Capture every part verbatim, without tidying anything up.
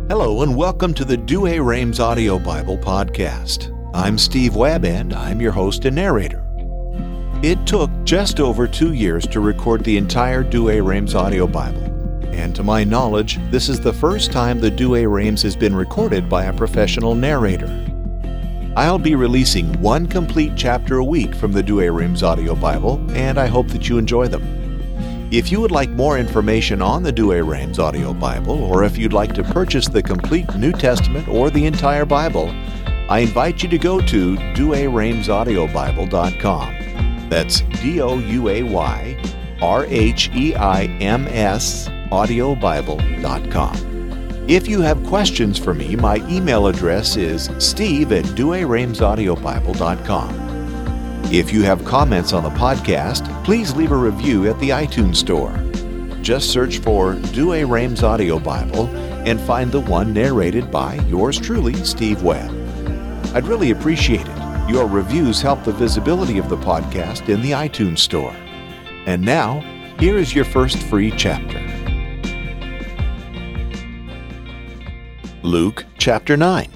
Hello and welcome to the Douay Rheims Audio Bible Podcast. I'm Steve Webb and I'm your host and narrator. It took just over two years to record the entire Douay Rheims Audio Bible, and to my knowledge, this is the first time the Douay Rheims has been recorded by a professional narrator. I'll be releasing one complete chapter a week from the Douay Rheims Audio Bible, and I hope that you enjoy them. If you would like more information on the Douay Rheims Audio Bible, or if you'd like to purchase the complete New Testament or the entire Bible, I invite you to go to douay rheims audio bible dot com. That's D O U A Y R H E I M S audio bible dot com. If you have questions for me, my email address is steve at douay rheims audio bible dot com. If you have comments on the podcast, please leave a review at the iTunes Store. Just search for Douay Rheims Audio Bible and find the one narrated by yours truly, Steve Webb. I'd really appreciate it. Your reviews help the visibility of the podcast in the iTunes Store. And now, here is your first free chapter. Luke chapter nine.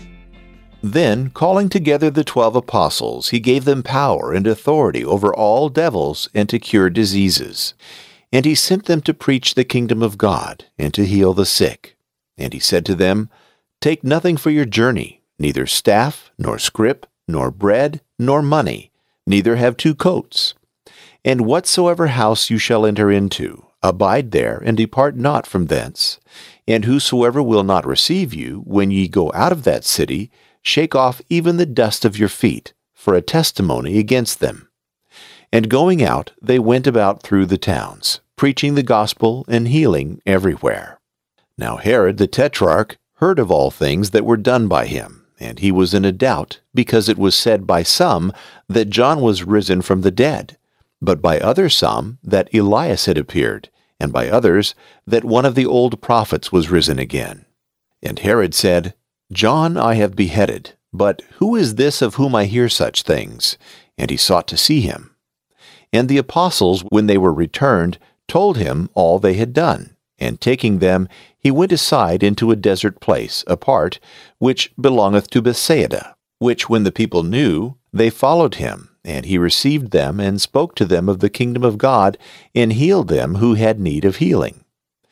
Then, calling together the twelve apostles, he gave them power and authority over all devils and to cure diseases. And he sent them to preach the kingdom of God and to heal the sick. And he said to them, Take nothing for your journey, neither staff, nor scrip, nor bread, nor money, neither have two coats. And whatsoever house you shall enter into, abide there, and depart not from thence. And whosoever will not receive you, when ye go out of that city, shake off even the dust of your feet, for a testimony against them. And going out, they went about through the towns, preaching the gospel and healing everywhere. Now Herod the Tetrarch heard of all things that were done by him, and he was in a doubt, because it was said by some that John was risen from the dead, but by others some that Elias had appeared, and by others that one of the old prophets was risen again. And Herod said, John I have beheaded, but who is this of whom I hear such things? And he sought to see him. And the apostles, when they were returned, told him all they had done. And taking them, he went aside into a desert place apart, which belongeth to Bethsaida, which when the people knew, they followed him. And he received them, and spoke to them of the kingdom of God, and healed them who had need of healing.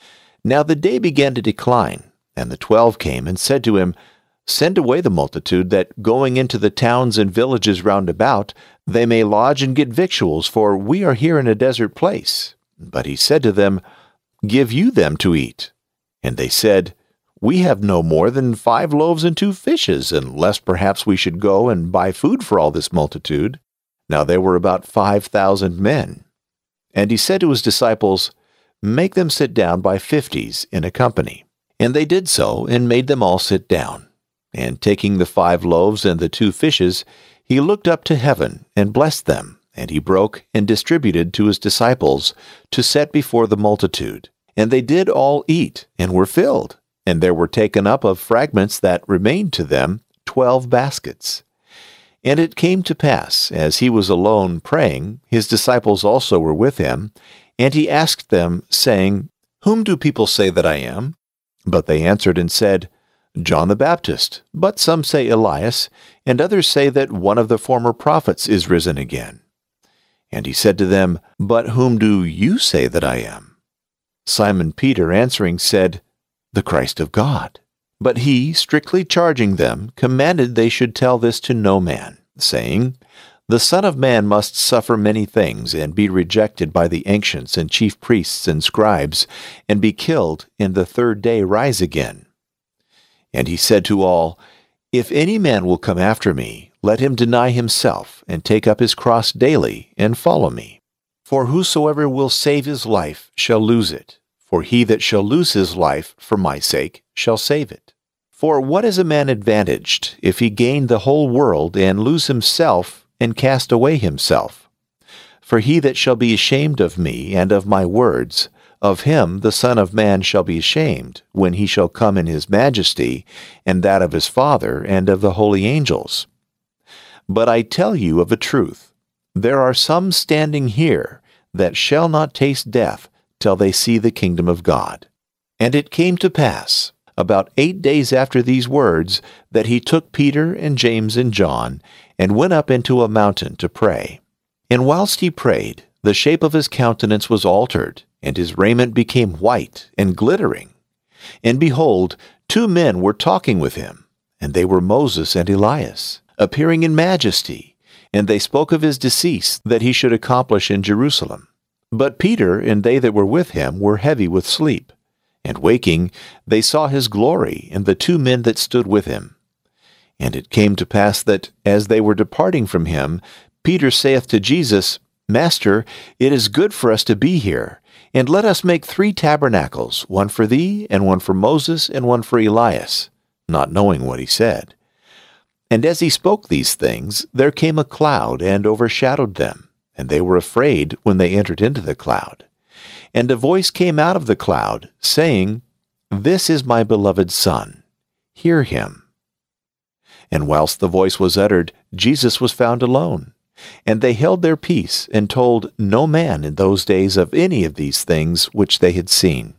Now the day began to decline. And the twelve came and said to him, Send away the multitude, that going into the towns and villages round about, they may lodge and get victuals, for we are here in a desert place. But he said to them, Give you them to eat. And they said, We have no more than five loaves and two fishes, unless perhaps we should go and buy food for all this multitude. Now there were about five thousand men. And he said to his disciples, Make them sit down by fifties in a company. And they did so, and made them all sit down. And taking the five loaves and the two fishes, he looked up to heaven, and blessed them. And he broke and distributed to his disciples, to set before the multitude. And they did all eat, and were filled. And there were taken up of fragments that remained to them twelve baskets. And it came to pass, as he was alone praying, his disciples also were with him, and he asked them, saying, Whom do people say that I am? But they answered and said, John the Baptist, but some say Elias, and others say that one of the former prophets is risen again. And he said to them, But whom do you say that I am? Simon Peter answering said, The Christ of God. But he, strictly charging them, commanded they should tell this to no man, saying, The Son of Man must suffer many things, and be rejected by the ancients and chief priests and scribes, and be killed, and the third day rise again. And he said to all, If any man will come after me, let him deny himself, and take up his cross daily, and follow me. For whosoever will save his life shall lose it, for he that shall lose his life for my sake shall save it. For what is a man advantaged, if he gain the whole world, and lose himself, and cast away himself? For he that shall be ashamed of me and of my words, of him the Son of Man shall be ashamed, when he shall come in his majesty, and that of his Father, and of the holy angels. But I tell you of a truth, there are some standing here that shall not taste death till they see the kingdom of God. And it came to pass, about eight days after these words, that he took Peter and James and John, and went up into a mountain to pray. And whilst he prayed, the shape of his countenance was altered, and his raiment became white and glittering. And behold, two men were talking with him, and they were Moses and Elias, appearing in majesty, and they spoke of his decease that he should accomplish in Jerusalem. But Peter and they that were with him were heavy with sleep. And waking, they saw his glory and the two men that stood with him. And it came to pass that, as they were departing from him, Peter saith to Jesus, Master, it is good for us to be here, and let us make three tabernacles, one for thee, and one for Moses, and one for Elias, not knowing what he said. And as he spoke these things, there came a cloud and overshadowed them, and they were afraid when they entered into the cloud. And a voice came out of the cloud, saying, This is my beloved Son, hear him. And whilst the voice was uttered, Jesus was found alone. And they held their peace, and told no man in those days of any of these things which they had seen.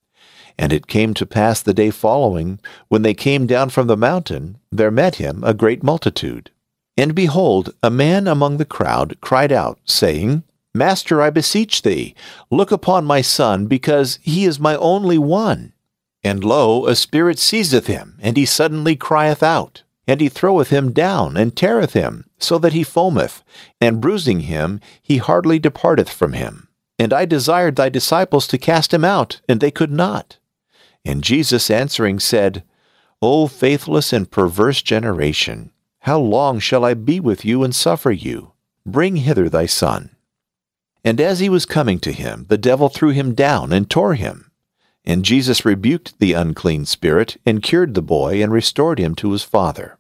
And it came to pass the day following, when they came down from the mountain, there met him a great multitude. And behold, a man among the crowd cried out, saying, Master, I beseech thee, look upon my son, because he is my only one. And lo, a spirit seizeth him, and he suddenly crieth out. And he throweth him down, and teareth him, so that he foameth, and bruising him, he hardly departeth from him. And I desired thy disciples to cast him out, and they could not. And Jesus answering said, O faithless and perverse generation, how long shall I be with you and suffer you? Bring hither thy son. And as he was coming to him, the devil threw him down and tore him. And Jesus rebuked the unclean spirit, and cured the boy, and restored him to his father.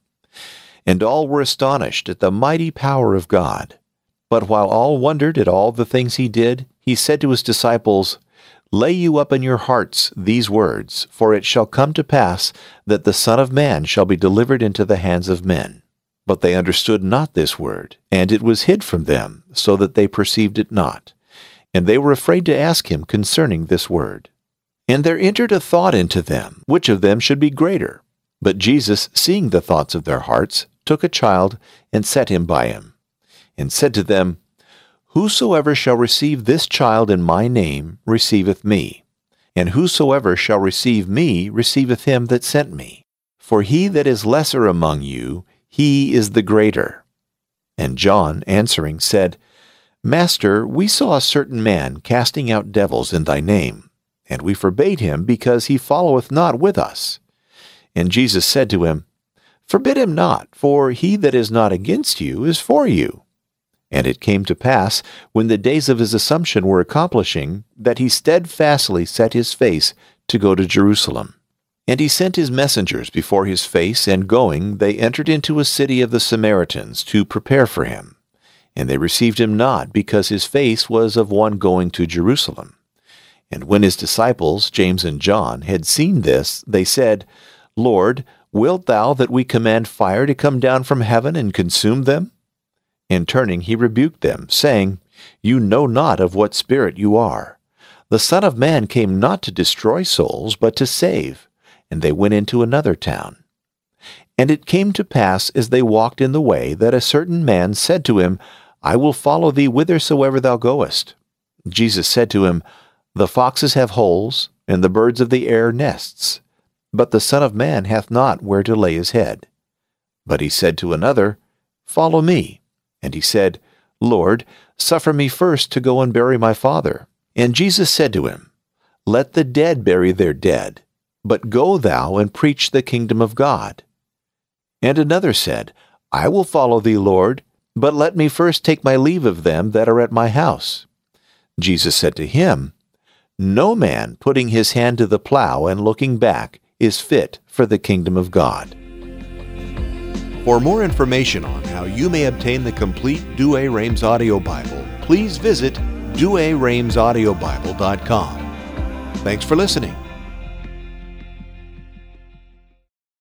And all were astonished at the mighty power of God. But while all wondered at all the things he did, he said to his disciples, Lay you up in your hearts these words, for it shall come to pass that the Son of Man shall be delivered into the hands of men. But they understood not this word, and it was hid from them, so that they perceived it not. And they were afraid to ask him concerning this word. And there entered a thought into them, which of them should be greater. But Jesus, seeing the thoughts of their hearts, took a child, and set him by him, and said to them, Whosoever shall receive this child in my name receiveth me, and whosoever shall receive me receiveth him that sent me. For he that is lesser among you, he is the greater. And John answering said, Master, we saw a certain man casting out devils in thy name, and we forbade him, because he followeth not with us. And Jesus said to him, Forbid him not, for he that is not against you is for you. And it came to pass, when the days of his assumption were accomplishing, that he steadfastly set his face to go to Jerusalem. And he sent his messengers before his face, and going, they entered into a city of the Samaritans to prepare for him. And they received him not, because his face was of one going to Jerusalem. And when his disciples, James and John, had seen this, they said, Lord, wilt thou that we command fire to come down from heaven and consume them? And turning he rebuked them, saying, You know not of what spirit you are. The Son of Man came not to destroy souls, but to save. And they went into another town. And it came to pass, as they walked in the way, that a certain man said to him, I will follow thee whithersoever thou goest. Jesus said to him, The foxes have holes, and the birds of the air nests, but the Son of Man hath not where to lay his head. But he said to another, Follow me. And he said, Lord, suffer me first to go and bury my father. And Jesus said to him, Let the dead bury their dead, but go thou and preach the kingdom of God. And another said, I will follow thee, Lord, but let me first take my leave of them that are at my house. Jesus said to him, No man putting his hand to the plow and looking back is fit for the kingdom of God. For more information on how you may obtain the complete Douay-Rheims Audio Bible, please visit douay rheims audio bible dot com. Thanks for listening.